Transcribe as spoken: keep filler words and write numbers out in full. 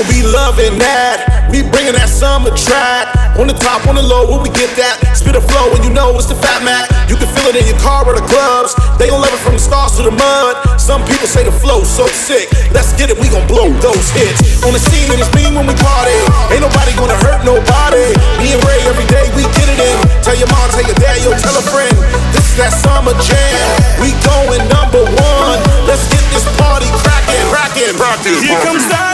gon' be loving that. We bringing that summer track. On the top, on the low, where we get that? Spit a flow and you know it's the Fat Mac. You can feel it in your car or the gloves. They gon' love it from the stars to the mud. Some people say the flow's so sick. Let's get it, we gon' blow those hits. On the scene and it's mean when we party. Ain't nobody gonna hurt nobody. Me and Ray every day we get it in. Tell your mom, tell your dad, yo, tell a friend. This is that summer jam. We going number one. Let's get this party crackin', crackin', crackin'. Here comes the